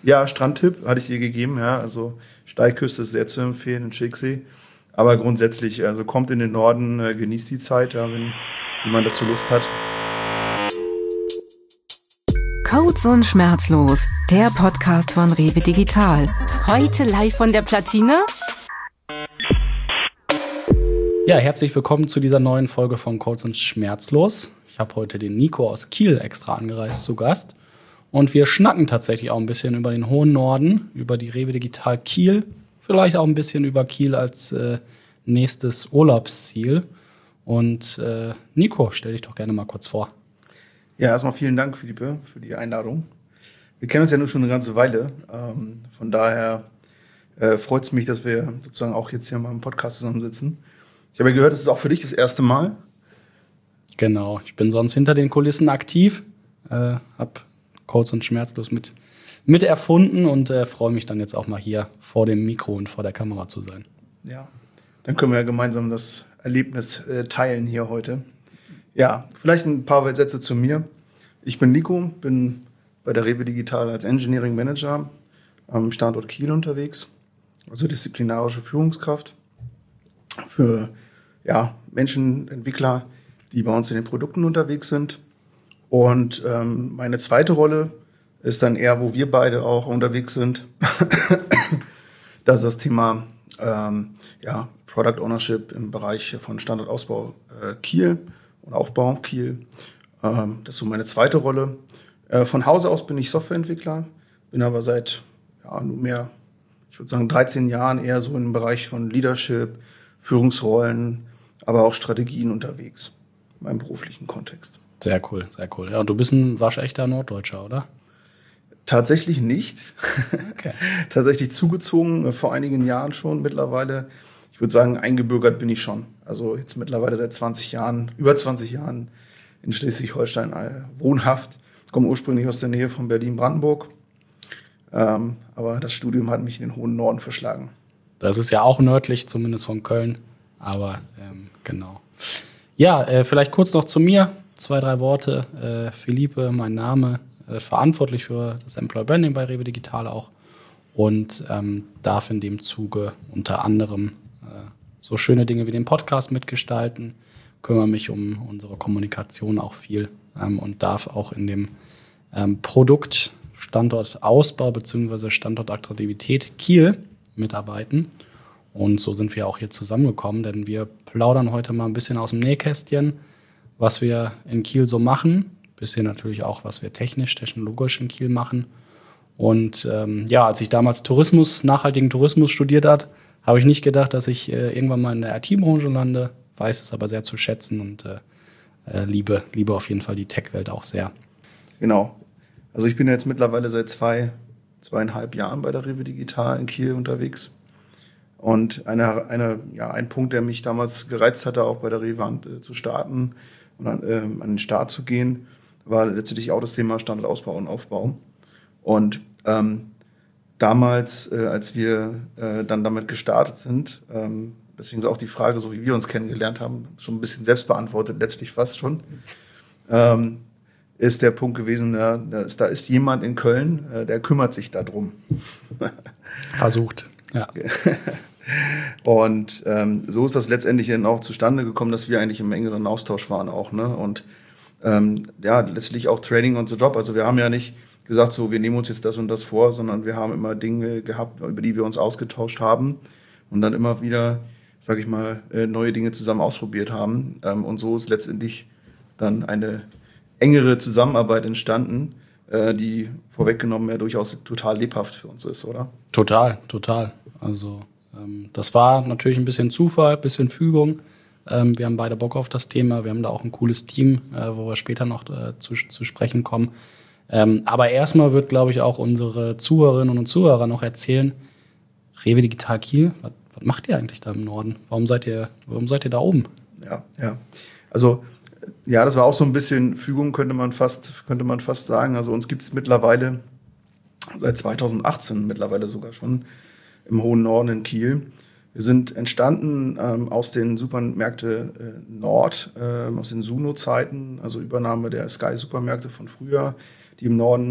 Ja, Strandtipp hatte ich dir gegeben, ja. Also Steilküste ist sehr zu empfehlen in Schicksee. Aber grundsätzlich, also kommt in den Norden, genießt die Zeit, ja, wenn jemand dazu Lust hat. Codes und Schmerzlos, der Podcast von Rewe Digital. Heute live von der Platine. Ja, herzlich willkommen zu dieser neuen Folge von Codes und Schmerzlos. Ich habe heute den Nico aus Kiel extra angereist zu Gast. Und wir schnacken tatsächlich auch ein bisschen über den hohen Norden, über die Rewe Digital Kiel. Vielleicht auch ein bisschen über Kiel als nächstes Urlaubsziel. Und Nico, stell dich doch gerne mal kurz vor. Ja, erstmal vielen Dank, Philippe, für die Einladung. Wir kennen uns ja nur schon eine ganze Weile. Von daher freut es mich, dass wir sozusagen auch jetzt hier mal im Podcast zusammensitzen. Ich habe ja gehört, es ist auch für dich das erste Mal. Genau, ich bin sonst hinter den Kulissen aktiv, habe Codes und Schmerzlos mit erfunden und freue mich dann jetzt auch mal hier vor dem Mikro und vor der Kamera zu sein. Ja, dann können wir ja gemeinsam das Erlebnis teilen hier heute. Ja, vielleicht ein paar Sätze zu mir. Ich bin Nico, bin bei der Rewe Digital als Engineering Manager am Standort Kiel unterwegs, also disziplinarische Führungskraft für Menschen, Entwickler, die bei uns in den Produkten unterwegs sind. Und meine zweite Rolle ist dann eher, wo wir beide auch unterwegs sind. Das ist das Thema Product Ownership im Bereich von Standortausbau Kiel und Aufbau Kiel. Das ist so meine zweite Rolle. Von Hause aus bin ich Softwareentwickler, bin aber seit nunmehr, ich würde sagen 13 Jahren eher so im Bereich von Leadership, Führungsrollen, aber auch Strategien unterwegs in meinem beruflichen Kontext. Sehr cool, sehr cool. Ja, und du bist ein waschechter Norddeutscher, oder? Tatsächlich nicht. Okay. Tatsächlich zugezogen, vor einigen Jahren schon mittlerweile. Ich würde sagen, eingebürgert bin ich schon. Also jetzt mittlerweile seit 20 Jahren, über 20 Jahren in Schleswig-Holstein wohnhaft. Ich komme ursprünglich aus der Nähe von Berlin-Brandenburg. Aber das Studium hat mich in den hohen Norden verschlagen. Das ist ja auch nördlich, zumindest von Köln. Aber genau. Ja, vielleicht kurz noch zu mir. 2, 3 Worte. Philippe, mein Name. Verantwortlich für das Employer Branding bei Rewe Digital auch. Und darf in dem Zuge unter anderem so schöne Dinge wie den Podcast mitgestalten. Kümmere mich um unsere Kommunikation auch viel. Und darf auch in dem Produkt Standortausbau bzw. Standortattraktivität Kiel mitarbeiten. Und so sind wir auch hier zusammengekommen, denn wir plaudern heute mal ein bisschen aus dem Nähkästchen, was wir in Kiel so machen, bisschen natürlich auch, was wir technologisch in Kiel machen. Und als ich damals nachhaltigen Tourismus studiert habe ich nicht gedacht, dass ich irgendwann mal in der IT-Branche lande, weiß es aber sehr zu schätzen und liebe auf jeden Fall die Tech-Welt auch sehr. Genau. Also ich bin jetzt mittlerweile seit 2,5 Jahren bei der Rewe Digital in Kiel unterwegs. Und ein Punkt, der mich damals gereizt hatte, auch bei der Rewe zu starten und an den Start zu gehen, war letztendlich auch das Thema Standortausbau und Aufbau. Und damals, als wir dann damit gestartet sind, deswegen auch die Frage, so wie wir uns kennengelernt haben, schon ein bisschen selbst beantwortet, letztlich fast schon, ist der Punkt gewesen, da ist jemand in Köln, der kümmert sich darum. Versucht, ja. Und so ist das letztendlich dann auch zustande gekommen, dass wir eigentlich im engeren Austausch waren auch, ne? Und letztlich auch Training on the Job. Also wir haben ja nicht gesagt, so wir nehmen uns jetzt das und das vor, sondern wir haben immer Dinge gehabt, über die wir uns ausgetauscht haben und dann immer wieder, sage ich mal, neue Dinge zusammen ausprobiert haben. Und so ist letztendlich dann eine engere Zusammenarbeit entstanden, die vorweggenommen ja durchaus total lebhaft für uns ist, oder? Total. Also das war natürlich ein bisschen Zufall, ein bisschen Fügung. Wir haben beide Bock auf das Thema. Wir haben da auch ein cooles Team, wo wir später noch zu sprechen kommen. Aber erstmal wird, glaube ich, auch unsere Zuhörerinnen und Zuhörer noch erzählen, Rewe Digital Kiel, was macht ihr eigentlich da im Norden? Warum seid ihr da oben? Ja. Also das war auch so ein bisschen Fügung, könnte man fast sagen. Also uns gibt es mittlerweile seit 2018 mittlerweile sogar schon im hohen Norden in Kiel. Wir sind entstanden aus den Supermärkte Nord, aus den Suno-Zeiten, also Übernahme der Sky-Supermärkte von früher, die im Norden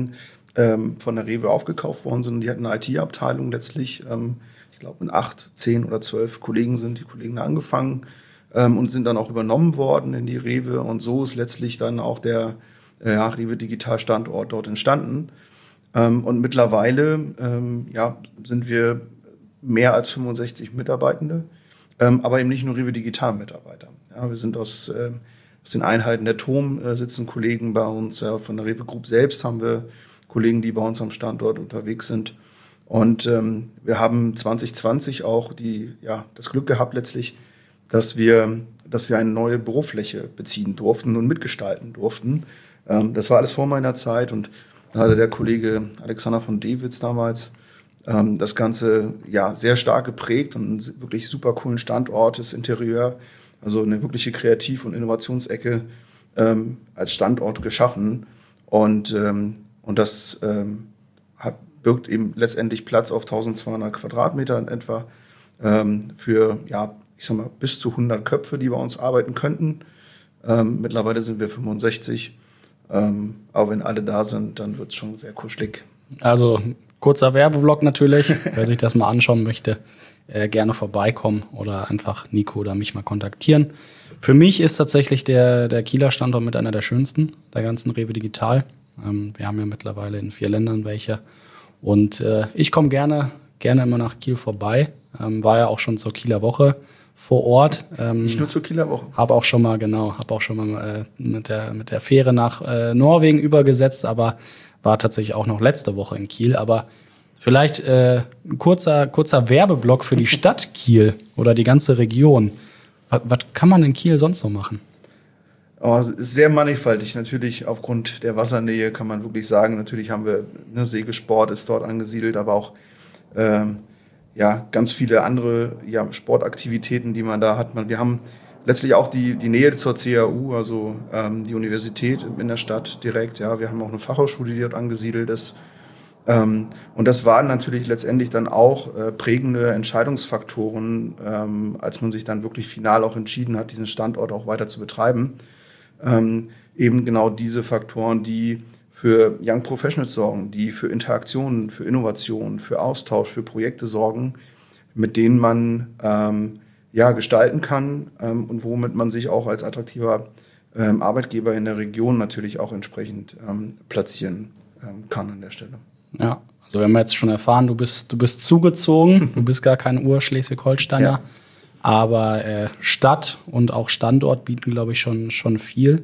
von der Rewe aufgekauft worden sind. Die hatten eine IT-Abteilung letztlich. Ich glaube, mit 8, 10 oder 12 Kollegen sind die Kollegen da angefangen und sind dann auch übernommen worden in die Rewe. Und so ist letztlich dann auch der Rewe Digital Standort dort entstanden. Und mittlerweile sind wir mehr als 65 Mitarbeitende, aber eben nicht nur Rewe Digital Mitarbeiter. Ja, wir sind aus den Einheiten der TOM sitzen Kollegen bei uns. Von der Rewe Group selbst haben wir Kollegen, die bei uns am Standort unterwegs sind. Und wir haben 2020 auch das Glück gehabt letztlich, dass wir eine neue Bürofläche beziehen durften und mitgestalten durften. Das war alles vor meiner Zeit und da hatte der Kollege Alexander von Dewitz damals das Ganze sehr stark geprägt und einen wirklich super coolen Standort, das Interieur, also eine wirkliche Kreativ- und Innovationsecke als Standort geschaffen. Und das birgt eben letztendlich Platz auf 1200 Quadratmeter in etwa für, bis zu 100 Köpfe, die bei uns arbeiten könnten. Mittlerweile sind wir 65. Aber wenn alle da sind, dann wird es schon sehr kuschelig. Also kurzer Werbeblock natürlich. Wer sich das mal anschauen möchte, gerne vorbeikommen oder einfach Nico oder mich mal kontaktieren. Für mich ist tatsächlich der Kieler Standort mit einer der schönsten der ganzen Rewe Digital. Wir haben ja mittlerweile in 4 Ländern welche. Und ich komme gerne immer nach Kiel vorbei. War ja auch schon zur Kieler Woche vor Ort. Nicht nur zur Kieler Woche. Habe auch schon mal mit der Fähre nach Norwegen übergesetzt, aber war tatsächlich auch noch letzte Woche in Kiel. Aber vielleicht ein kurzer Werbeblock für die Stadt Kiel oder die ganze Region. Was kann man in Kiel sonst noch machen? Oh, es ist sehr mannigfaltig. Natürlich aufgrund der Wassernähe kann man wirklich sagen, natürlich haben wir Segelsport ist dort angesiedelt, aber auch ganz viele andere Sportaktivitäten, die man da hat. Wir haben letztlich auch die Nähe zur CAU, also die Universität in der Stadt direkt. Ja, wir haben auch eine Fachhochschule, die dort angesiedelt ist. Und das waren natürlich letztendlich dann auch prägende Entscheidungsfaktoren, als man sich dann wirklich final auch entschieden hat, diesen Standort auch weiter zu betreiben. Eben genau diese Faktoren, die für Young Professionals sorgen, die für Interaktionen, für Innovationen, für Austausch, für Projekte sorgen, mit denen man gestalten kann und womit man sich auch als attraktiver Arbeitgeber in der Region natürlich auch entsprechend platzieren kann an der Stelle. Ja, also wir haben jetzt schon erfahren, du bist zugezogen, du bist gar kein Ur-Schleswig-Holsteiner, ja. Aber Stadt und auch Standort bieten, glaube ich, schon viel.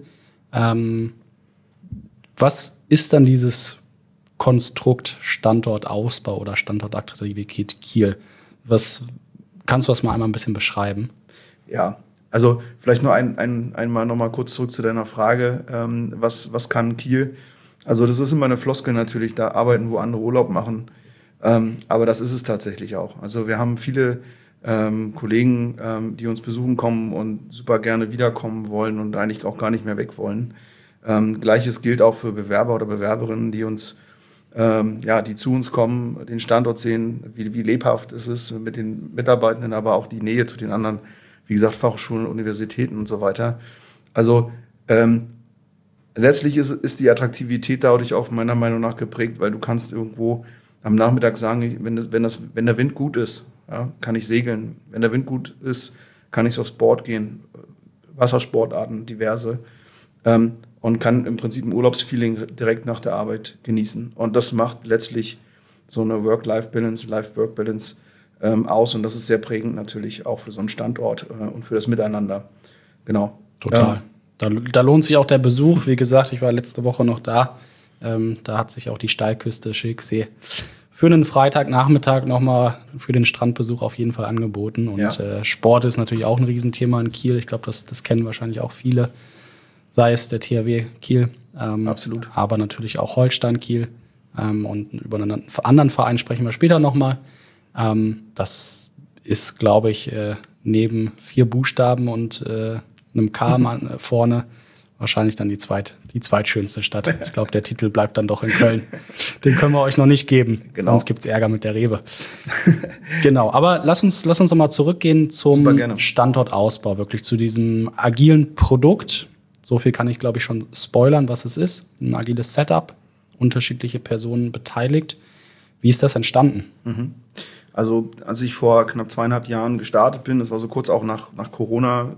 Was ist dann dieses Konstrukt Standortausbau oder Standortattraktivität Kiel? Kannst du das mal einmal ein bisschen beschreiben? Ja, also vielleicht nur einmal noch mal kurz zurück zu deiner Frage, was kann Kiel? Also das ist immer eine Floskel natürlich, da arbeiten, wo andere Urlaub machen, aber das ist es tatsächlich auch. Also wir haben viele Kollegen, die uns besuchen kommen und super gerne wiederkommen wollen und eigentlich auch gar nicht mehr weg wollen. Gleiches gilt auch für Bewerber oder Bewerberinnen, die zu uns kommen, den Standort sehen, wie lebhaft es ist mit den Mitarbeitenden, aber auch die Nähe zu den anderen, wie gesagt, Fachhochschulen, Universitäten und so weiter. Also letztlich ist die Attraktivität dadurch auch meiner Meinung nach geprägt, weil du kannst irgendwo am Nachmittag sagen, wenn der Wind gut ist, ja, kann ich segeln. Wenn der Wind gut ist, kann ich aufs Board gehen, Wassersportarten, diverse. Und kann im Prinzip ein Urlaubsfeeling direkt nach der Arbeit genießen. Und das macht letztlich so eine Work-Life-Balance, Life-Work-Balance aus. Und das ist sehr prägend natürlich auch für so einen Standort und für das Miteinander. Genau. Total. Da lohnt sich auch der Besuch. Wie gesagt, ich war letzte Woche noch da. Da hat sich auch die Steilküste Schilksee für einen Freitagnachmittag nochmal für den Strandbesuch auf jeden Fall angeboten. Und Sport ist natürlich auch ein Riesenthema in Kiel. Ich glaube, das kennen wahrscheinlich auch viele. Sei es der THW Kiel, absolut, aber natürlich auch Holstein Kiel und über einen anderen Verein sprechen wir später nochmal. Das ist, glaube ich, neben 4 Buchstaben und einem K vorne wahrscheinlich dann die zweitschönste Stadt. Ich glaube, der Titel bleibt dann doch in Köln. Den können wir euch noch nicht geben, genau. Sonst gibt's Ärger mit der Rewe. Genau, aber lass uns noch mal zurückgehen zum Standortausbau, wirklich zu diesem agilen Produkt. So viel kann ich, glaube ich, schon spoilern, was es ist. Ein agiles Setup unterschiedliche Personen beteiligt. Wie ist das entstanden? Also als ich vor knapp 2,5 Jahren gestartet bin, das war so kurz auch nach Corona,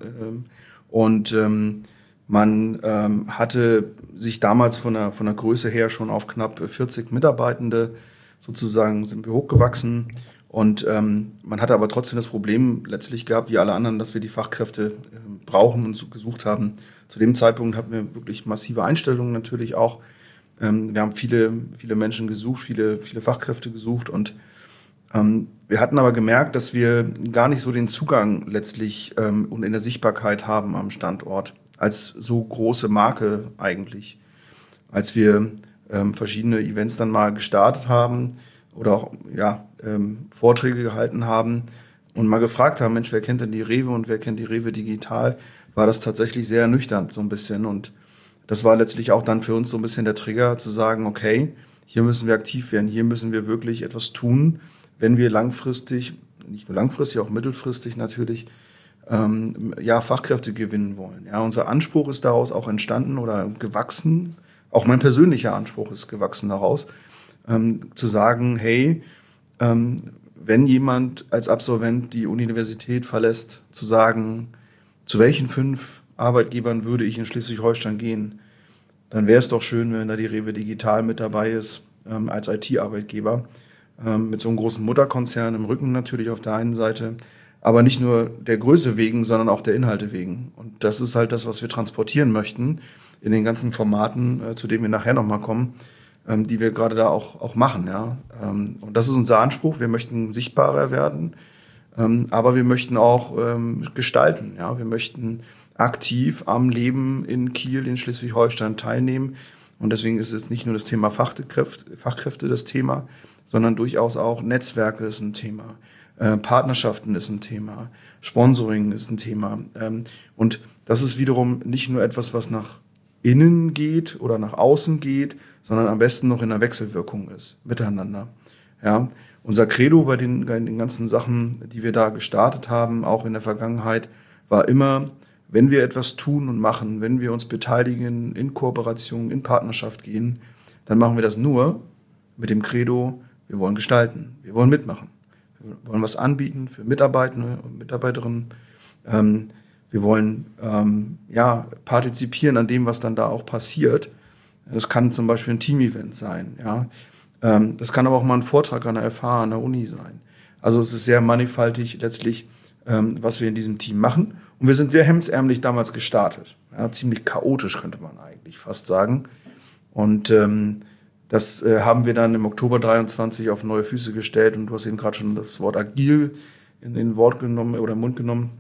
man hatte sich damals von der Größe her schon auf knapp 40 Mitarbeitende sozusagen, sind wir hochgewachsen. Und man hatte aber trotzdem das Problem letztlich gehabt, wie alle anderen, dass wir die Fachkräfte brauchen und so gesucht haben. Zu dem Zeitpunkt hatten wir wirklich massive Einstellungen natürlich auch. Wir haben viele Menschen gesucht, viele Fachkräfte gesucht und wir hatten aber gemerkt, dass wir gar nicht so den Zugang letztlich und in der Sichtbarkeit haben am Standort als so große Marke eigentlich. Als wir verschiedene Events dann mal gestartet haben oder auch Vorträge gehalten haben und mal gefragt haben, Mensch, wer kennt denn die Rewe und wer kennt die Rewe Digital, war das tatsächlich sehr ernüchternd so ein bisschen. Und das war letztlich auch dann für uns so ein bisschen der Trigger zu sagen, okay, hier müssen wir aktiv werden, hier müssen wir wirklich etwas tun, wenn wir langfristig, nicht nur langfristig, auch mittelfristig natürlich, Fachkräfte gewinnen wollen. Ja, unser Anspruch ist daraus auch entstanden oder gewachsen, auch mein persönlicher Anspruch ist gewachsen daraus, zu sagen, hey, wenn jemand als Absolvent die Universität verlässt, zu sagen, zu welchen 5 Arbeitgebern würde ich in Schleswig-Holstein gehen, dann wäre es doch schön, wenn da die Rewe Digital mit dabei ist, als IT-Arbeitgeber, mit so einem großen Mutterkonzern im Rücken natürlich auf der einen Seite, aber nicht nur der Größe wegen, sondern auch der Inhalte wegen. Und das ist halt das, was wir transportieren möchten in den ganzen Formaten, zu denen wir nachher nochmal kommen, die wir gerade da auch machen. Ja. Und das ist unser Anspruch. Wir möchten sichtbarer werden, aber wir möchten auch gestalten. Ja. Wir möchten aktiv am Leben in Kiel, in Schleswig-Holstein teilnehmen. Und deswegen ist es nicht nur das Thema Fachkräfte das Thema, sondern durchaus auch Netzwerke ist ein Thema, Partnerschaften ist ein Thema, Sponsoring ist ein Thema. Und das ist wiederum nicht nur etwas, was nach innen geht oder nach außen geht, sondern am besten noch in der Wechselwirkung ist, miteinander. Ja, unser Credo bei den ganzen Sachen, die wir da gestartet haben, auch in der Vergangenheit, war immer, wenn wir etwas tun und machen, wenn wir uns beteiligen, in Kooperation, in Partnerschaft gehen, dann machen wir das nur mit dem Credo, wir wollen gestalten, wir wollen mitmachen. Wir wollen was anbieten für Mitarbeitende und Mitarbeiterinnen. Wir wollen partizipieren an dem, was dann da auch passiert. Das kann zum Beispiel ein Team-Event sein. Ja? Das kann aber auch mal ein Vortrag an der FH, an der Uni sein. Also es ist sehr mannigfaltig letztlich, was wir in diesem Team machen. Und wir sind sehr hemdsärmlich damals gestartet. Ja, ziemlich chaotisch, könnte man eigentlich fast sagen. Und das haben wir dann im Oktober 23 auf neue Füße gestellt. Und du hast eben gerade schon das Wort agil in den Wort genommen oder im Mund genommen.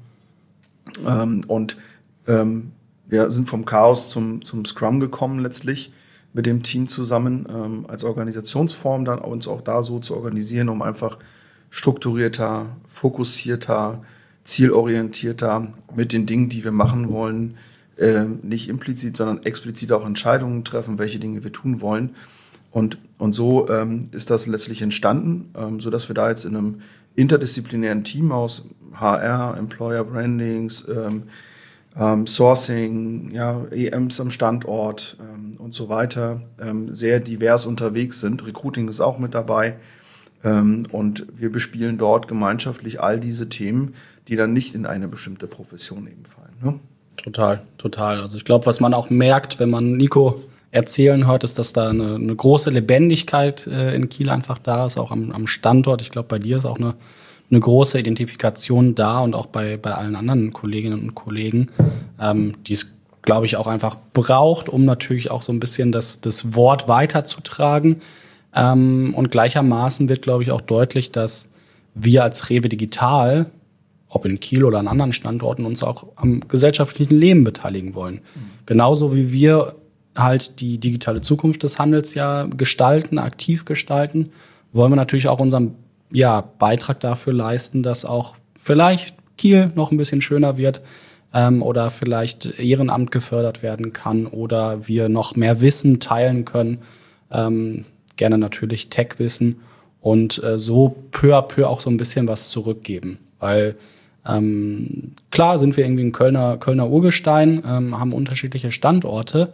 Wir sind vom Chaos zum Scrum gekommen letztlich mit dem Team zusammen als Organisationsform dann uns auch da so zu organisieren, um einfach strukturierter, fokussierter, zielorientierter mit den Dingen, die wir machen wollen, nicht implizit, sondern explizit auch Entscheidungen treffen, welche Dinge wir tun wollen. Und so ist das letztlich entstanden, sodass wir da jetzt in einem interdisziplinären Team aus HR, Employer Brandings, Sourcing, ja, EMs am Standort und so weiter sehr divers unterwegs sind. Recruiting ist auch mit dabei. Und wir bespielen dort gemeinschaftlich all diese Themen, die dann nicht in eine bestimmte Profession eben fallen. Ne? Total. Also ich glaube, was man auch merkt, wenn man Nico erzählen hört, ist, dass da eine große Lebendigkeit in Kiel einfach da ist, auch am Standort. Ich glaube, bei dir ist auch eine große Identifikation da und auch bei allen anderen Kolleginnen und Kollegen, die es, glaube ich, auch einfach braucht, um natürlich auch so ein bisschen das Wort weiterzutragen. Und gleichermaßen wird, glaube ich, auch deutlich, dass wir als Rewe Digital, ob in Kiel oder an anderen Standorten, uns auch am gesellschaftlichen Leben beteiligen wollen. Mhm. Genauso wie wir halt die digitale Zukunft des Handels ja gestalten, aktiv gestalten, wollen wir natürlich auch unseren Beitrag dafür leisten, dass auch vielleicht Kiel noch ein bisschen schöner wird oder vielleicht Ehrenamt gefördert werden kann oder wir noch mehr Wissen teilen können, gerne natürlich Tech-Wissen und so peu à peu auch so ein bisschen was zurückgeben. Weil klar sind wir irgendwie ein Kölner Urgestein, haben unterschiedliche Standorte,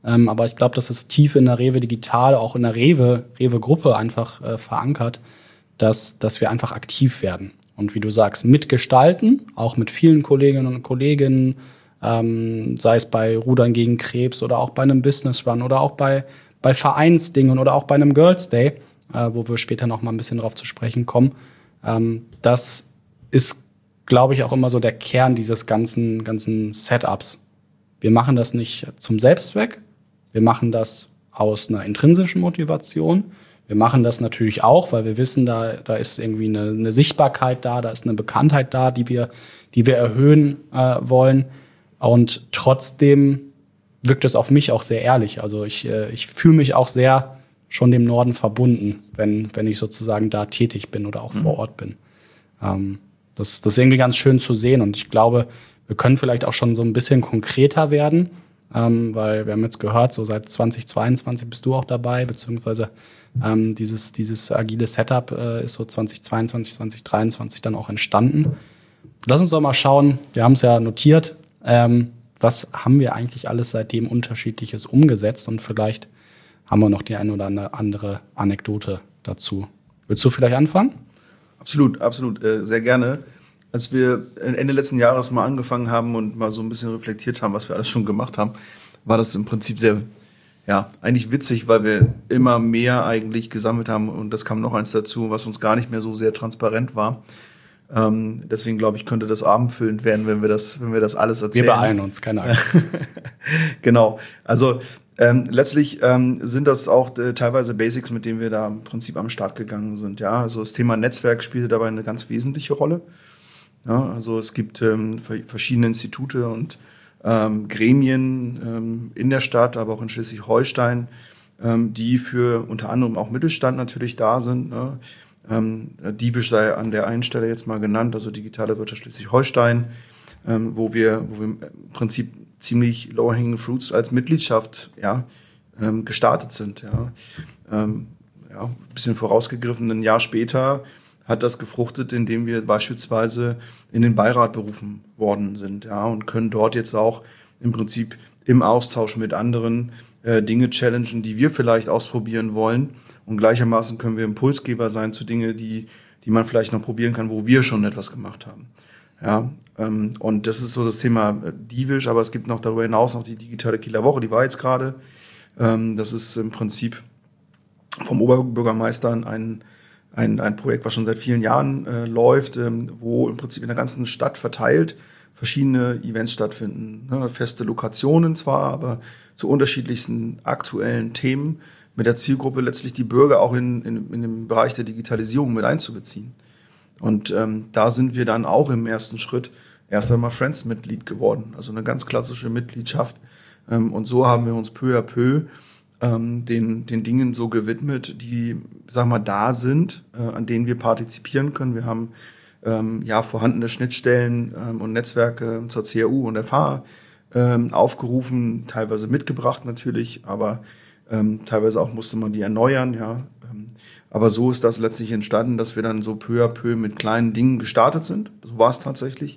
Aber ich glaube, das ist tief in der Rewe Digital, auch in der Rewe-Gruppe einfach verankert, dass wir einfach aktiv werden. Und wie du sagst, mitgestalten, auch mit vielen Kolleginnen und Kollegen, sei es bei Rudern gegen Krebs oder auch bei einem Business Run oder auch bei Vereinsdingen oder auch bei einem Girls Day, wo wir später noch mal ein bisschen drauf zu sprechen kommen. Das ist, glaube ich, auch immer so der Kern dieses ganzen Setups. Wir machen das nicht zum Selbstzweck. Wir machen das aus einer intrinsischen Motivation. Wir machen das natürlich auch, weil wir wissen, da ist irgendwie eine Sichtbarkeit da ist eine Bekanntheit da, die wir erhöhen wollen. Und trotzdem wirkt es auf mich auch sehr ehrlich. Also ich fühle mich auch sehr schon dem Norden verbunden, wenn ich sozusagen da tätig bin oder auch vor Ort bin. Das ist irgendwie ganz schön zu sehen. Und ich glaube, wir können vielleicht auch schon so ein bisschen konkreter werden, weil wir haben jetzt gehört, so seit 2022 bist du auch dabei, beziehungsweise dieses agile Setup ist so 2022, 2023 dann auch entstanden. Lass uns doch mal schauen, wir haben es ja notiert, was haben wir eigentlich alles seitdem Unterschiedliches umgesetzt, und vielleicht haben wir noch die eine oder andere Anekdote dazu. Willst du vielleicht anfangen? Absolut, sehr gerne. Als wir Ende letzten Jahres mal angefangen haben und mal so ein bisschen reflektiert haben, was wir alles schon gemacht haben, war das im Prinzip sehr, eigentlich witzig, weil wir immer mehr eigentlich gesammelt haben, und das kam noch eins dazu, was uns gar nicht mehr so sehr transparent war. Deswegen glaube ich, könnte das abendfüllend werden, wenn wir das alles erzählen. Wir beeilen uns, keine Angst. Genau. Also letztlich sind das auch teilweise Basics, mit denen wir da im Prinzip am Start gegangen sind. Ja, also das Thema Netzwerk spielte dabei eine ganz wesentliche Rolle. Ja, also es gibt verschiedene Institute und Gremien in der Stadt, aber auch in Schleswig-Holstein, die für unter anderem auch Mittelstand natürlich da sind. Ne? Divisch sei an der einen Stelle jetzt mal genannt, also Digitale Wirtschaft Schleswig-Holstein, wo wir im Prinzip ziemlich low-hanging fruits als Mitgliedschaft gestartet sind. Ein bisschen vorausgegriffen, ein Jahr später hat das gefruchtet, indem wir beispielsweise in den Beirat berufen worden sind, und können dort jetzt auch im Prinzip im Austausch mit anderen Dinge challengen, die wir vielleicht ausprobieren wollen. Und gleichermaßen können wir Impulsgeber sein zu Dingen, die man vielleicht noch probieren kann, wo wir schon etwas gemacht haben. Ja, und das ist so das Thema Divisch, aber es gibt noch darüber hinaus noch die digitale Kieler Woche, die war jetzt gerade. Das ist im Prinzip vom Oberbürgermeister ein Projekt, was schon seit vielen Jahren läuft, wo im Prinzip in der ganzen Stadt verteilt verschiedene Events stattfinden. Ne? Feste Lokationen zwar, aber zu unterschiedlichsten aktuellen Themen, mit der Zielgruppe letztlich die Bürger auch in den Bereich der Digitalisierung mit einzubeziehen. Und da sind wir dann auch im ersten Schritt erst einmal Friends-Mitglied geworden, also eine ganz klassische Mitgliedschaft. Und so haben wir uns peu à peu den Dingen so gewidmet, die, da sind, an denen wir partizipieren können. Wir haben vorhandene Schnittstellen und Netzwerke zur CAU und FH aufgerufen, teilweise mitgebracht natürlich, aber teilweise auch musste man die erneuern, aber so ist das letztlich entstanden, dass wir dann so peu à peu mit kleinen Dingen gestartet sind. So war es tatsächlich.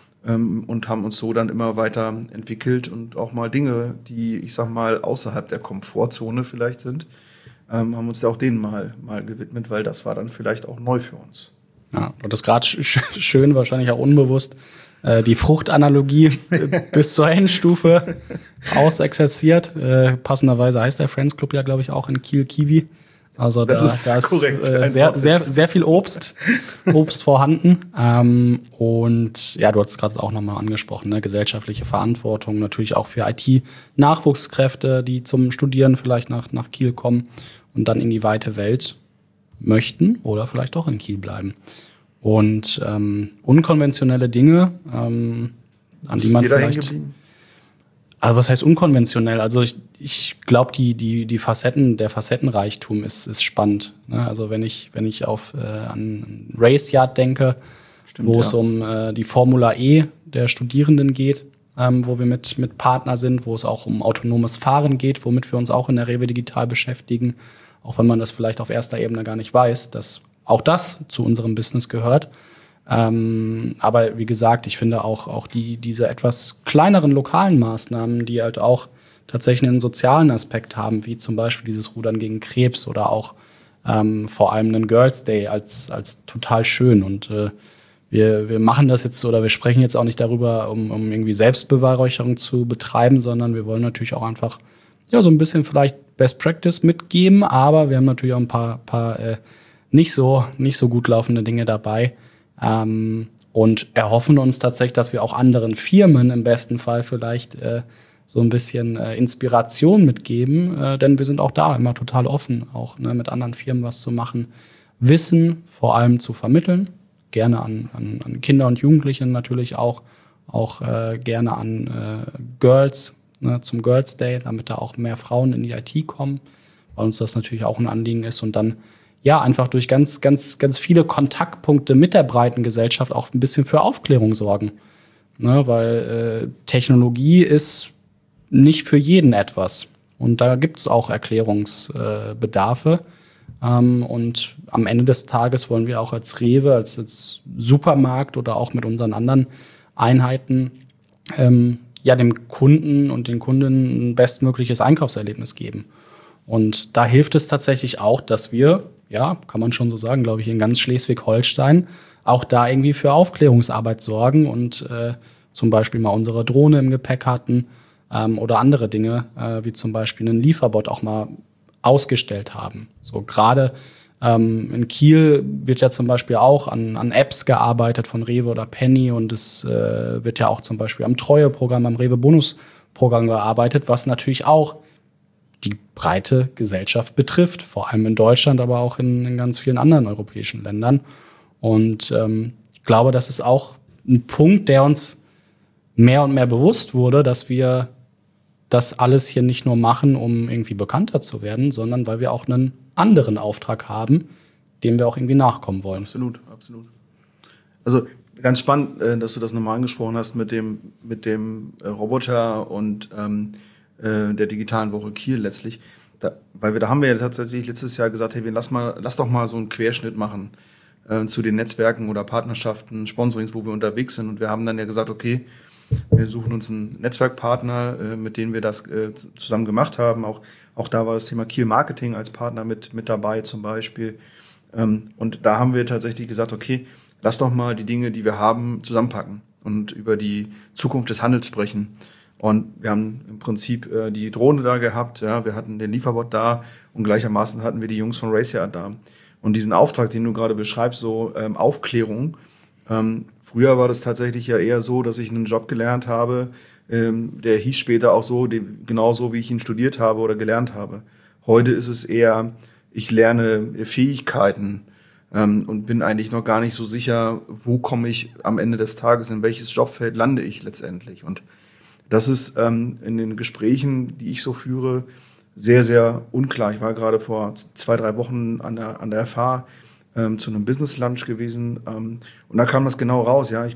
Und haben uns so dann immer weiter entwickelt und auch mal Dinge, die, außerhalb der Komfortzone vielleicht sind, haben uns ja auch denen mal gewidmet, weil das war dann vielleicht auch neu für uns. Ja, und das gerade schön, wahrscheinlich auch unbewusst, die Fruchtanalogie bis zur Endstufe ausexerziert. Passenderweise heißt der Friends Club ja, glaube ich, auch in Kiel Kiwi. Also da ist korrekt. Sehr viel Obst vorhanden. Und ja, du hast es gerade auch nochmal angesprochen, ne? Gesellschaftliche Verantwortung, natürlich auch für IT-Nachwuchskräfte, die zum Studieren vielleicht nach Kiel kommen und dann in die weite Welt möchten oder vielleicht auch in Kiel bleiben. Und unkonventionelle Dinge, an die man vielleicht... Also was heißt unkonventionell? Also ich glaube, der Facettenreichtum ist spannend. Ne? Also wenn ich an Race Yard denke, wo es um die Formula E der Studierenden geht, wo wir mit Partner sind, wo es auch um autonomes Fahren geht, womit wir uns auch in der Rewe Digital beschäftigen, auch wenn man das vielleicht auf erster Ebene gar nicht weiß, dass auch das zu unserem Business gehört. Aber wie gesagt, ich finde auch diese etwas kleineren lokalen Maßnahmen, die halt auch tatsächlich einen sozialen Aspekt haben, wie zum Beispiel dieses Rudern gegen Krebs oder auch vor allem einen Girls Day als total schön. Und wir machen das jetzt oder wir sprechen jetzt auch nicht darüber, um irgendwie Selbstbeweihräucherung zu betreiben, sondern wir wollen natürlich auch einfach so ein bisschen vielleicht Best Practice mitgeben, aber wir haben natürlich auch ein paar nicht so gut laufende Dinge dabei und erhoffen uns tatsächlich, dass wir auch anderen Firmen im besten Fall vielleicht so ein bisschen Inspiration mitgeben, denn wir sind auch da immer total offen, auch mit anderen Firmen was zu machen, Wissen vor allem zu vermitteln, gerne an Kinder und Jugendliche natürlich auch gerne an Girls, zum Girls Day, damit da auch mehr Frauen in die IT kommen, weil uns das natürlich auch ein Anliegen ist und dann einfach durch ganz, ganz, ganz viele Kontaktpunkte mit der breiten Gesellschaft auch ein bisschen für Aufklärung sorgen. Weil Technologie ist nicht für jeden etwas. Und da gibt es auch Erklärungsbedarfe. Und am Ende des Tages wollen wir auch als Rewe, als Supermarkt oder auch mit unseren anderen Einheiten dem Kunden und den Kunden ein bestmögliches Einkaufserlebnis geben. Und da hilft es tatsächlich auch, dass wir, kann man schon so sagen, glaube ich, in ganz Schleswig-Holstein auch da irgendwie für Aufklärungsarbeit sorgen und zum Beispiel mal unsere Drohne im Gepäck hatten oder andere Dinge, wie zum Beispiel einen Lieferbot auch mal ausgestellt haben. So gerade in Kiel wird ja zum Beispiel auch an Apps gearbeitet von Rewe oder Penny und es wird ja auch zum Beispiel am Treueprogramm, am Rewe-Bonus-Programm gearbeitet, was natürlich auch die breite Gesellschaft betrifft, vor allem in Deutschland, aber auch in ganz vielen anderen europäischen Ländern. Und ich glaube, das ist auch ein Punkt, der uns mehr und mehr bewusst wurde, dass wir das alles hier nicht nur machen, um irgendwie bekannter zu werden, sondern weil wir auch einen anderen Auftrag haben, dem wir auch irgendwie nachkommen wollen. Absolut. Also ganz spannend, dass du das nochmal angesprochen hast mit dem Roboter und der digitalen Woche Kiel letztlich. Da haben wir ja tatsächlich letztes Jahr gesagt, hey, lass doch mal so einen Querschnitt machen zu den Netzwerken oder Partnerschaften, Sponsorings, wo wir unterwegs sind. Und wir haben dann ja gesagt, okay, wir suchen uns einen Netzwerkpartner, mit dem wir das zusammen gemacht haben. Auch da war das Thema Kiel Marketing als Partner mit dabei zum Beispiel. Und da haben wir tatsächlich gesagt, okay, lass doch mal die Dinge, die wir haben, zusammenpacken und über die Zukunft des Handels sprechen. Und wir haben im Prinzip die Drohne da gehabt, wir hatten den Lieferbot da und gleichermaßen hatten wir die Jungs von Raceyard da. Und diesen Auftrag, den du gerade beschreibst, so Aufklärung, früher war das tatsächlich ja eher so, dass ich einen Job gelernt habe, der hieß später auch so, genauso wie ich ihn studiert habe oder gelernt habe. Heute ist es eher, ich lerne Fähigkeiten und bin eigentlich noch gar nicht so sicher, wo komme ich am Ende des Tages, in welches Jobfeld lande ich letztendlich. Und das ist in den Gesprächen, die ich so führe, sehr, sehr unklar. Ich war gerade vor 2-3 Wochen an der FH zu einem Business Lunch gewesen und da kam das genau raus. Ja, ich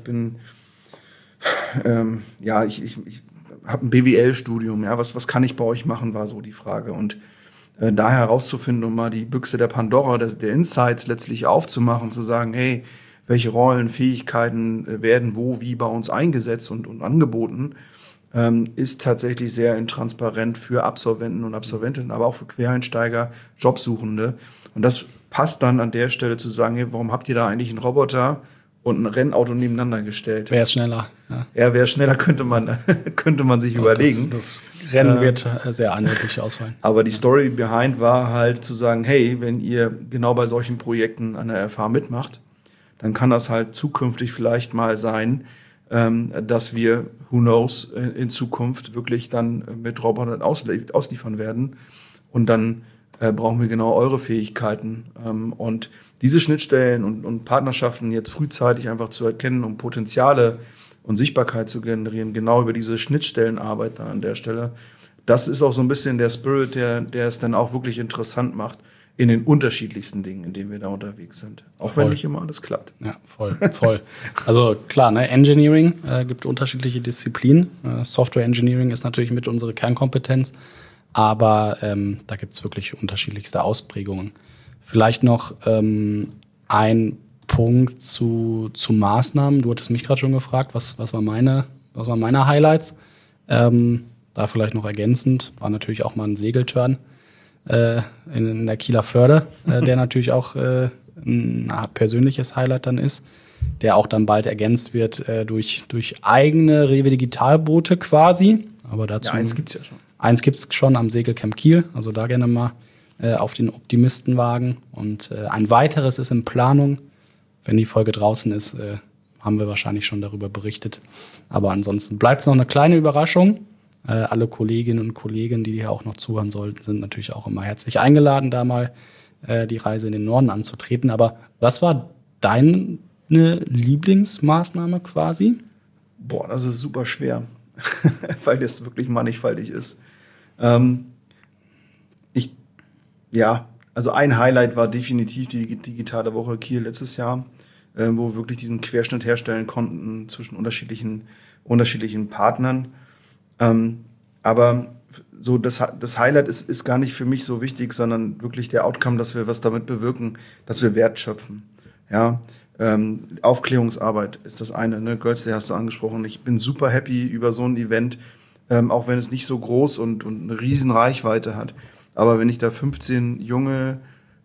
habe ein BWL-Studium. Ja, was kann ich bei euch machen, war so die Frage. Und da herauszufinden, um mal die Büchse der Pandora, der Insights letztlich aufzumachen, zu sagen, hey, welche Rollen, Fähigkeiten werden wie bei uns eingesetzt und angeboten, ist tatsächlich sehr intransparent für Absolventen und Absolventinnen, aber auch für Quereinsteiger, Jobsuchende. Und das passt dann an der Stelle zu sagen, hey, warum habt ihr da eigentlich einen Roboter und ein Rennauto nebeneinander gestellt? Wer ist schneller? Ja, wer ist schneller, könnte man sich überlegen. Das Rennen wird sehr eindeutig ausfallen. Aber die Story behind war halt zu sagen, hey, wenn ihr genau bei solchen Projekten an der FH mitmacht, dann kann das halt zukünftig vielleicht mal sein, dass wir, who knows, in Zukunft wirklich dann mit Robotern ausliefern werden. Und dann brauchen wir genau eure Fähigkeiten. Und diese Schnittstellen und Partnerschaften jetzt frühzeitig einfach zu erkennen, um Potenziale und Sichtbarkeit zu generieren, genau über diese Schnittstellenarbeit da an der Stelle. Das ist auch so ein bisschen der Spirit, der es dann auch wirklich interessant macht in den unterschiedlichsten Dingen, in denen wir da unterwegs sind. Auch wenn nicht immer alles klappt. Ja, voll. Also klar, Engineering gibt unterschiedliche Disziplinen. Software Engineering ist natürlich mit unserer Kernkompetenz, aber da gibt es wirklich unterschiedlichste Ausprägungen. Vielleicht noch ein Punkt zu Maßnahmen. Du hattest mich gerade schon gefragt, was waren meine Highlights? Da vielleicht noch ergänzend, war natürlich auch mal ein Segeltörn in der Kieler Förde, der natürlich auch ein persönliches Highlight dann ist, der auch dann bald ergänzt wird durch eigene Rewe Digitalboote quasi. Aber dazu eins gibt's ja schon. Eins gibt's schon am Segelcamp Kiel, also da gerne mal auf den Optimistenwagen. Und ein weiteres ist in Planung. Wenn die Folge draußen ist, haben wir wahrscheinlich schon darüber berichtet. Aber ansonsten bleibt es noch eine kleine Überraschung. Alle Kolleginnen und Kollegen, die hier auch noch zuhören sollten, sind natürlich auch immer herzlich eingeladen, da mal die Reise in den Norden anzutreten. Aber was war deine Lieblingsmaßnahme quasi? Boah, das ist super schwer, weil das wirklich mannigfaltig ist. Also ein Highlight war definitiv die digitale Woche Kiel letztes Jahr, wo wir wirklich diesen Querschnitt herstellen konnten zwischen unterschiedlichen Partnern. Aber so das Highlight ist gar nicht für mich so wichtig, sondern wirklich der Outcome, dass wir was damit bewirken, dass wir Wert schöpfen. Ja, Aufklärungsarbeit ist das eine. Ne? Girls Day hast du angesprochen. Ich bin super happy über so ein Event, auch wenn es nicht so groß und eine riesen Reichweite hat. Aber wenn ich da 15 junge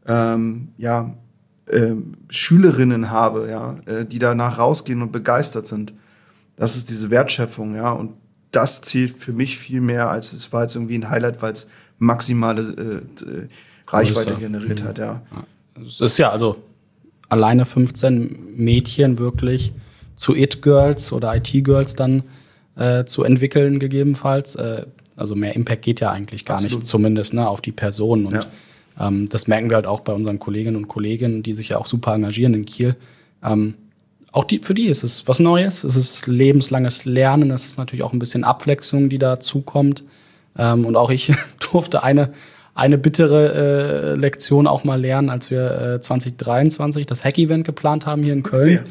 Schülerinnen habe, die danach rausgehen und begeistert sind, das ist diese Wertschöpfung, ja, und das zählt für mich viel mehr, als es war jetzt irgendwie ein Highlight, weil es maximale Reichweite generiert hat, ja. Es ist ja also alleine 15 Mädchen wirklich zu It-Girls oder IT-Girls dann zu entwickeln gegebenenfalls. Also mehr Impact geht ja eigentlich gar nicht, zumindest auf die Personen. Und das merken wir halt auch bei unseren Kolleginnen und Kollegen, die sich ja auch super engagieren in Kiel. Für die ist es was Neues, es ist lebenslanges Lernen, es ist natürlich auch ein bisschen Abwechslung, die dazukommt. Und auch ich durfte eine bittere Lektion auch mal lernen, als wir 2023 das Hack-Event geplant haben hier in Köln,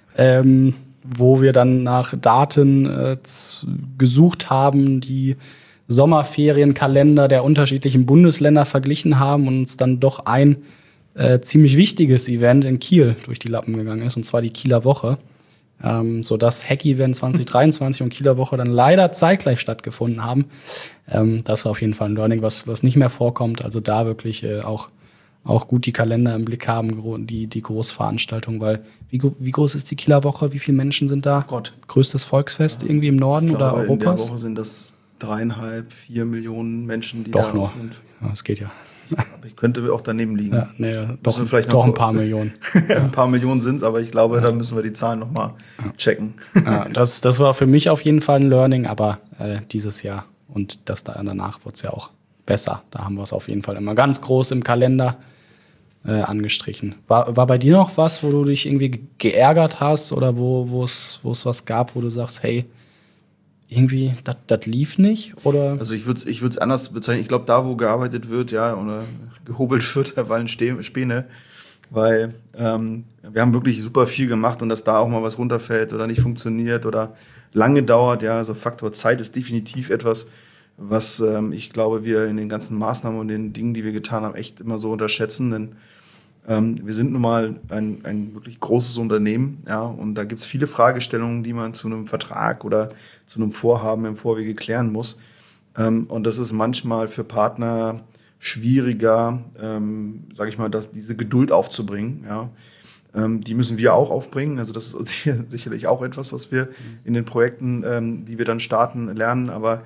wo wir dann nach Daten gesucht haben, die Sommerferienkalender der unterschiedlichen Bundesländer verglichen haben und uns dann doch ein ziemlich wichtiges Event in Kiel durch die Lappen gegangen ist, und zwar die Kieler Woche. Sodass Hack-Event 2023 und Kieler Woche dann leider zeitgleich stattgefunden haben. Das ist auf jeden Fall ein Learning, was nicht mehr vorkommt. Also da wirklich auch gut die Kalender im Blick haben, die Großveranstaltung, weil wie groß ist die Kieler Woche? Wie viele Menschen sind da? Gott. Größtes Volksfest irgendwie im Norden oder Europas? In der Woche sind das 3,5-4 Millionen Menschen, die doch da nur. sind. Ja, das geht ja. Aber ich könnte auch daneben liegen. Ja, doch ein paar Millionen. Ein paar Millionen sind es, aber ich glaube, da müssen wir die Zahlen nochmal checken. Ja, das war für mich auf jeden Fall ein Learning, aber dieses Jahr und das danach wurde es ja auch besser. Da haben wir es auf jeden Fall immer ganz groß im Kalender angestrichen. War bei dir noch was, wo du dich irgendwie geärgert hast oder wo es was gab, wo du sagst, hey, irgendwie, das lief nicht? Oder? Also ich würde es anders bezeichnen. Ich glaube, da, wo gearbeitet wird, oder gehobelt wird, da waren Späne. Weil wir haben wirklich super viel gemacht, und dass da auch mal was runterfällt oder nicht funktioniert oder lange dauert, also Faktor Zeit ist definitiv etwas, was ich glaube, wir in den ganzen Maßnahmen und den Dingen, die wir getan haben, echt immer so unterschätzen. Denn wir sind nun mal ein wirklich großes Unternehmen, und da gibt es viele Fragestellungen, die man zu einem Vertrag oder zu einem Vorhaben im Vorwege klären muss. Und das ist manchmal für Partner schwieriger, sage ich mal, diese Geduld aufzubringen. Die müssen wir auch aufbringen. Also das ist sicherlich auch etwas, was wir in den Projekten, die wir dann starten, lernen. Aber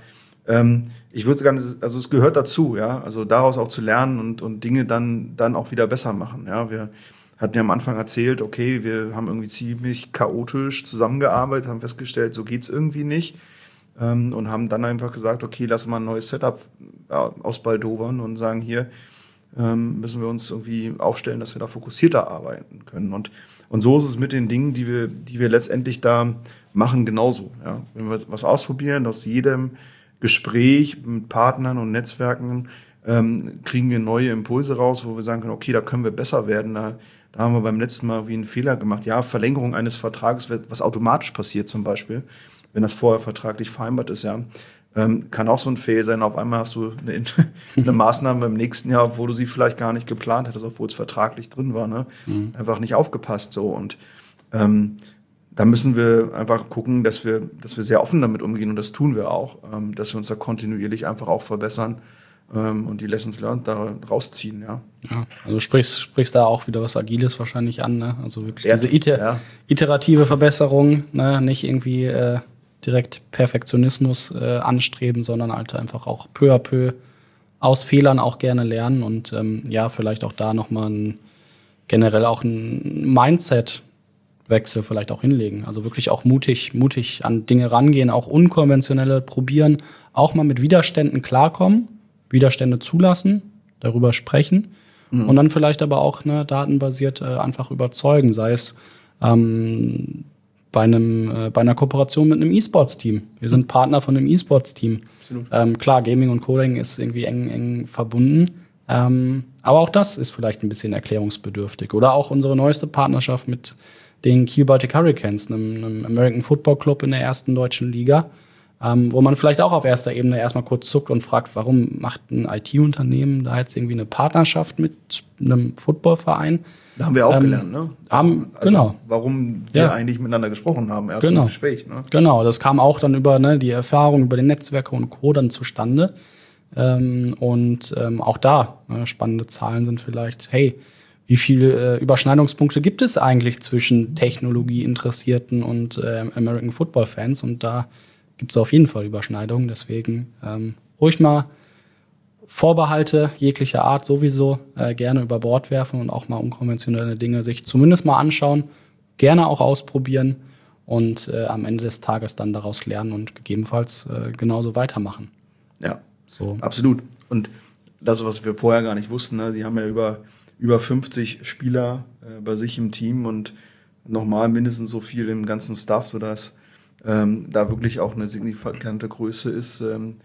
ich würde sagen, also es gehört dazu, also daraus auch zu lernen und Dinge dann auch wieder besser machen. Wir hatten ja am Anfang erzählt, okay, wir haben irgendwie ziemlich chaotisch zusammengearbeitet, haben festgestellt, so geht's irgendwie nicht, und haben dann einfach gesagt, okay, lass mal ein neues Setup ausbaldowern und sagen, hier müssen wir uns irgendwie aufstellen, dass wir da fokussierter arbeiten können. Und so ist es mit den Dingen, die wir letztendlich da machen, genauso. Wenn wir was ausprobieren, aus jedem Gespräch mit Partnern und Netzwerken kriegen wir neue Impulse raus, wo wir sagen können, okay, da können wir besser werden. Da haben wir beim letzten Mal wie einen Fehler gemacht. Verlängerung eines Vertrages, was automatisch passiert zum Beispiel, wenn das vorher vertraglich vereinbart ist, kann auch so ein Fail sein. Auf einmal hast du eine Maßnahme im nächsten Jahr, obwohl du sie vielleicht gar nicht geplant hättest, obwohl es vertraglich drin war. Einfach nicht aufgepasst so. Und da müssen wir einfach gucken, dass wir sehr offen damit umgehen und das tun wir auch, dass wir uns da kontinuierlich einfach auch verbessern und die Lessons learned da rausziehen, ja. Ja, also sprichst da auch wieder was Agiles wahrscheinlich an, ne? Also wirklich Ja, diese iterative Verbesserung, ne? Nicht irgendwie direkt Perfektionismus anstreben, sondern halt einfach auch peu à peu aus Fehlern auch gerne lernen und vielleicht auch da nochmal generell auch ein Mindset-Wechsel vielleicht auch hinlegen. Also wirklich auch mutig an Dinge rangehen, auch unkonventionelle probieren, auch mal mit Widerständen klarkommen, Widerstände zulassen, darüber sprechen und dann vielleicht aber auch datenbasiert einfach überzeugen, sei es bei einer Kooperation mit einem E-Sports-Team. Wir sind Partner von einem E-Sports-Team. Klar, Gaming und Coding ist irgendwie eng verbunden. Aber auch das ist vielleicht ein bisschen erklärungsbedürftig. Oder auch unsere neueste Partnerschaft mit den Kiel Baltic Hurricanes, einem American Football Club in der ersten deutschen Liga, wo man vielleicht auch auf erster Ebene erstmal kurz zuckt und fragt, warum macht ein IT-Unternehmen da jetzt irgendwie eine Partnerschaft mit einem Footballverein? Da haben wir auch gelernt, ne? Genau. Warum wir eigentlich miteinander gesprochen haben, erst im Gespräch. Ne? Genau, das kam auch dann über die Erfahrung, über die Netzwerke und Co. dann zustande. Auch da spannende Zahlen sind vielleicht, hey, wie viele Überschneidungspunkte gibt es eigentlich zwischen Technologieinteressierten und American Football Fans? Und da gibt es auf jeden Fall Überschneidungen. Deswegen ruhig mal Vorbehalte jeglicher Art sowieso gerne über Bord werfen und auch mal unkonventionelle Dinge sich zumindest mal anschauen, gerne auch ausprobieren und am Ende des Tages dann daraus lernen und gegebenenfalls genauso weitermachen. Ja, so. Absolut. Und das, was wir vorher gar nicht wussten, ne, die haben ja über 50 Spieler bei sich im Team und nochmal mindestens so viel im ganzen Staff, sodass da wirklich auch eine signifikante Größe ist,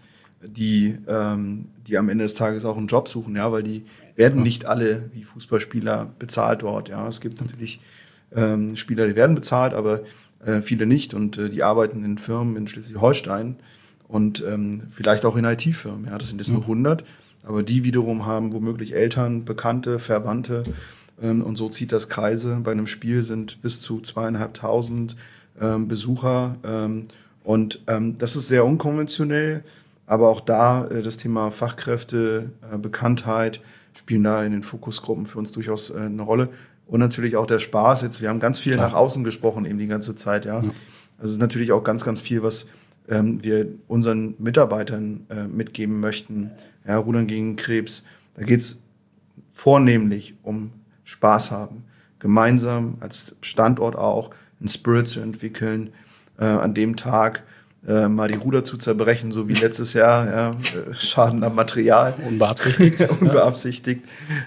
die am Ende des Tages auch einen Job suchen, ja, weil die werden nicht alle wie Fußballspieler bezahlt dort, ja. Es gibt natürlich Spieler, die werden bezahlt, aber viele nicht und die arbeiten in Firmen in Schleswig-Holstein und vielleicht auch in IT-Firmen, ja. Das sind jetzt nur 100, aber die wiederum haben womöglich Eltern, Bekannte, Verwandte und so zieht das Kreise. Bei einem Spiel sind bis zu 2.500 Besucher und das ist sehr unkonventionell. Aber auch da das Thema Fachkräfte, Bekanntheit spielen da in den Fokusgruppen für uns durchaus eine Rolle. Und natürlich auch der Spaß. Jetzt, wir haben ganz viel nach außen gesprochen eben die ganze Zeit. Ja, also es ist natürlich auch ganz, ganz viel, was wir unseren Mitarbeitern mitgeben möchten. Ja, Rudern gegen Krebs. Da geht es vornehmlich um Spaß haben. Gemeinsam als Standort auch einen Spirit zu entwickeln. An dem Tag mal die Ruder zu zerbrechen, so wie letztes Jahr, ja, Schaden am Material. Unbeabsichtigt. Unbeabsichtigt.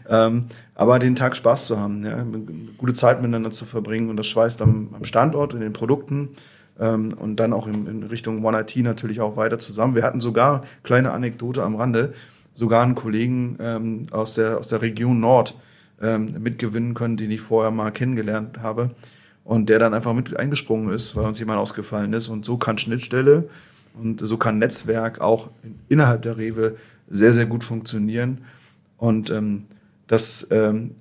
Aber den Tag Spaß zu haben, ja, gute Zeit miteinander zu verbringen und das schweißt am Standort, in den Produkten und dann auch in Richtung One IT natürlich auch weiter zusammen. Wir hatten sogar, kleine Anekdote am Rande, sogar einen Kollegen aus der Region Nord mitgewinnen können, den ich vorher mal kennengelernt habe. Und der dann einfach mit eingesprungen ist, weil uns jemand ausgefallen ist. Und so kann Schnittstelle und so kann Netzwerk auch innerhalb der Rewe sehr, sehr gut funktionieren. Und das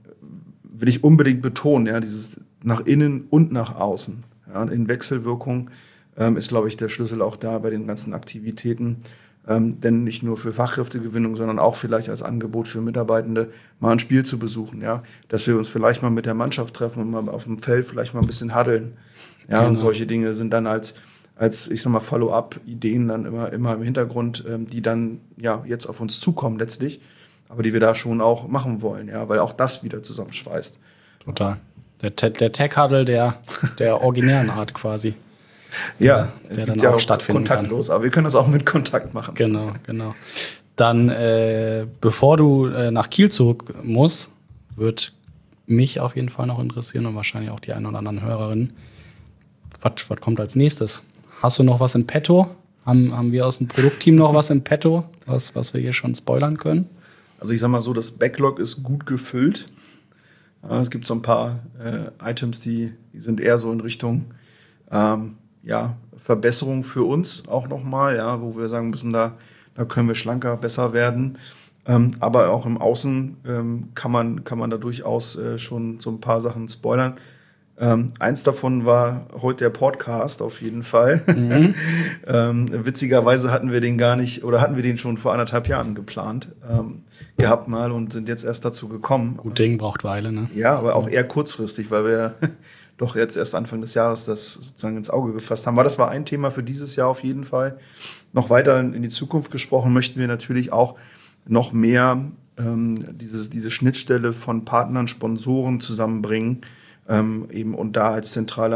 will ich unbedingt betonen, ja, dieses nach innen und nach außen. Ja, in Wechselwirkung ist, glaube ich, der Schlüssel auch da bei den ganzen Aktivitäten. Denn nicht nur für Fachkräftegewinnung, sondern auch vielleicht als Angebot für Mitarbeitende mal ein Spiel zu besuchen, ja, dass wir uns vielleicht mal mit der Mannschaft treffen und mal auf dem Feld vielleicht mal ein bisschen haddeln, ja, genau. Und solche Dinge sind dann als ich sag mal Follow-up-Ideen dann immer im Hintergrund, die dann ja jetzt auf uns zukommen letztlich, aber die wir da schon auch machen wollen, ja, weil auch das wieder zusammenschweißt. Total. Der Tech-Huddle der originären Art quasi. Ja, der dann auch stattfinden kontaktlos, aber wir können das auch mit Kontakt machen. Genau. Dann, bevor du nach Kiel zurück musst, wird mich auf jeden Fall noch interessieren und wahrscheinlich auch die einen oder anderen Hörerinnen. Was kommt als nächstes? Hast du noch was im Petto? Haben wir aus dem Produktteam noch was im Petto, was wir hier schon spoilern können? Also ich sag mal so, das Backlog ist gut gefüllt. Es gibt so ein paar Items, die sind eher so in Richtung Verbesserung für uns auch nochmal, ja, wo wir sagen müssen, da können wir schlanker, besser werden. Aber auch im Außen kann man da durchaus schon so ein paar Sachen spoilern. Eins davon war heute der Podcast auf jeden Fall. Witzigerweise hatten wir den schon vor 1,5 Jahren geplant gehabt mal und sind jetzt erst dazu gekommen. Gut Ding braucht Weile, ne? Ja, aber auch eher kurzfristig, weil wir doch jetzt erst Anfang des Jahres das sozusagen ins Auge gefasst haben. Aber das war ein Thema für dieses Jahr auf jeden Fall. Noch weiter in die Zukunft gesprochen möchten wir natürlich auch noch mehr diese Schnittstelle von Partnern, Sponsoren zusammenbringen, eben und da als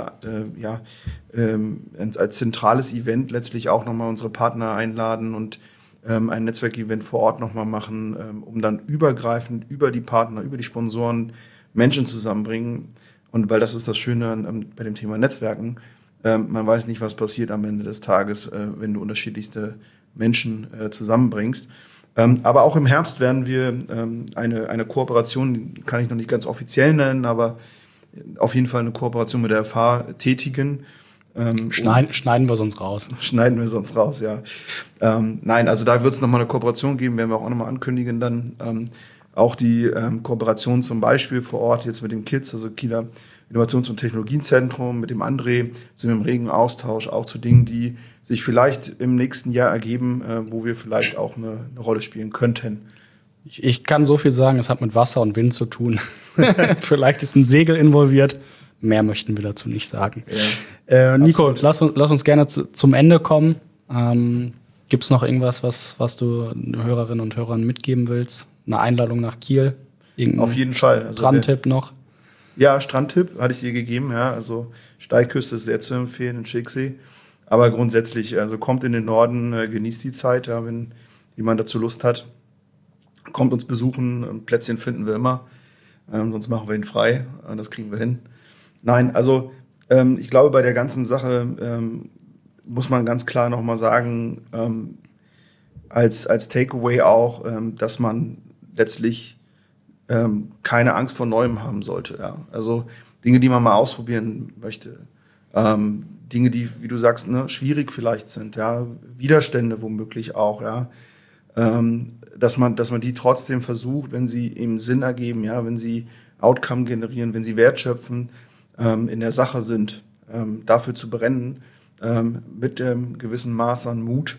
als zentrales Event letztlich auch nochmal unsere Partner einladen und ein Netzwerkevent vor Ort nochmal machen, um dann übergreifend über die Partner, über die Sponsoren Menschen zusammenbringen. Und weil das ist das Schöne bei dem Thema Netzwerken, man weiß nicht, was passiert am Ende des Tages, wenn du unterschiedlichste Menschen zusammenbringst. Aber auch im Herbst werden wir eine Kooperation, die kann ich noch nicht ganz offiziell nennen, aber auf jeden Fall eine Kooperation mit der FH tätigen. Schneiden wir sonst raus. Schneiden wir sonst raus, ja. Nein, also da wird es nochmal eine Kooperation geben, werden wir auch nochmal ankündigen dann. Auch die Kooperation zum Beispiel vor Ort jetzt mit dem KITS, also Kieler Innovations- und Technologiezentrum, mit dem André sind wir im regen Austausch auch zu Dingen, die sich vielleicht im nächsten Jahr ergeben, wo wir vielleicht auch eine Rolle spielen könnten. Ich kann so viel sagen, es hat mit Wasser und Wind zu tun. Vielleicht ist ein Segel involviert. Mehr möchten wir dazu nicht sagen. Ja, Nico, lass uns gerne zum Ende kommen. Gibt es noch irgendwas, was du den Hörerinnen und Hörern mitgeben willst? Eine Einladung nach Kiel? Auf jeden Fall. Also Strandtipp noch? Ja, Strandtipp hatte ich dir gegeben. Ja, also Steilküste ist sehr zu empfehlen in Schicksee. Aber grundsätzlich, also kommt in den Norden, genießt die Zeit, ja, wenn jemand dazu Lust hat. Kommt uns besuchen, Plätzchen finden wir immer. Sonst machen wir ihn frei. Das kriegen wir hin. Nein, also ich glaube, bei der ganzen Sache muss man ganz klar nochmal sagen, als Takeaway auch, dass man letztlich keine Angst vor Neuem haben sollte. Ja. Also Dinge, die man mal ausprobieren möchte. Dinge, die, wie du sagst, schwierig vielleicht sind. Ja. Widerstände womöglich auch. Ja. Dass man die trotzdem versucht, wenn sie eben Sinn ergeben, ja, wenn sie Outcome generieren, wenn sie Wert schöpfen, in der Sache sind, dafür zu brennen, mit dem gewissen Maß an Mut,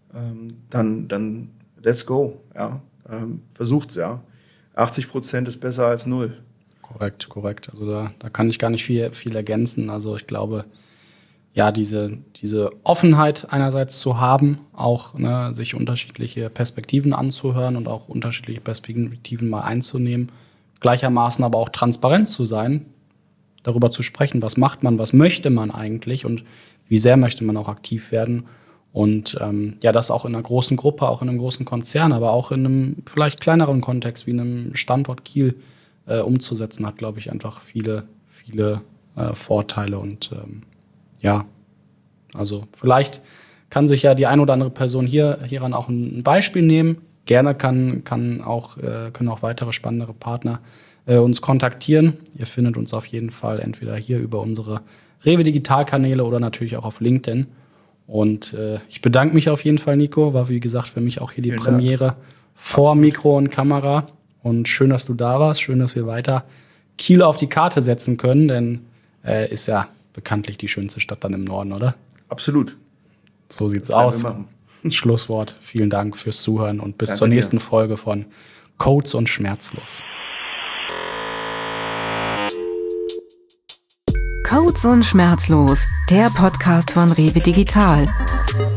dann let's go. Ja. Versucht's, ja. 80% ist besser als 0. Korrekt. Also da kann ich gar nicht viel ergänzen. Also ich glaube, ja, diese Offenheit einerseits zu haben, auch sich unterschiedliche Perspektiven anzuhören und auch unterschiedliche Perspektiven mal einzunehmen, gleichermaßen aber auch transparent zu sein, darüber zu sprechen, was macht man, was möchte man eigentlich und wie sehr möchte man auch aktiv werden. Und das auch in einer großen Gruppe, auch in einem großen Konzern, aber auch in einem vielleicht kleineren Kontext wie einem Standort Kiel umzusetzen, hat, glaube ich, einfach viele Vorteile. Und also vielleicht kann sich ja die ein oder andere Person hieran auch ein Beispiel nehmen. Gerne können auch weitere spannende Partner uns kontaktieren. Ihr findet uns auf jeden Fall entweder hier über unsere Rewe Digital-Kanäle oder natürlich auch auf LinkedIn. Und ich bedanke mich auf jeden Fall, Nico. War, wie gesagt, für mich auch hier die Premiere vor Mikro und Kamera. Und schön, dass du da warst. Schön, dass wir weiter Kiel auf die Karte setzen können. Denn ist ja bekanntlich die schönste Stadt dann im Norden, oder? Absolut. So sieht's aus. Schlusswort. Vielen Dank fürs Zuhören und bis zur nächsten Folge von Codes und Schmerzlos. Codes und Schmerzlos, der Podcast von Rewe Digital.